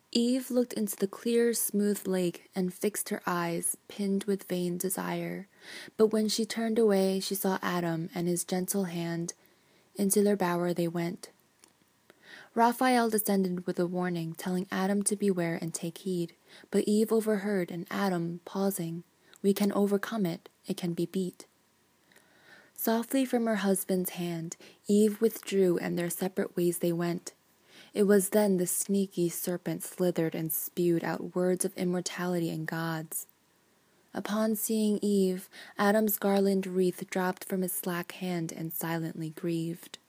Eve looked into the clear, smooth lake and fixed her eyes, pinned with vain desire. But when she turned away, she saw Adam and his gentle hand. Into their bower they went. Raphael descended with a warning, telling Adam to beware and take heed. But Eve overheard, and Adam, pausing, "We can overcome it. It can be beat." Softly from her husband's hand, Eve withdrew, and their separate ways they went. It was then the sneaky serpent slithered and spewed out words of immortality and gods. Upon seeing Eve, Adam's garland wreath dropped from his slack hand and silently grieved.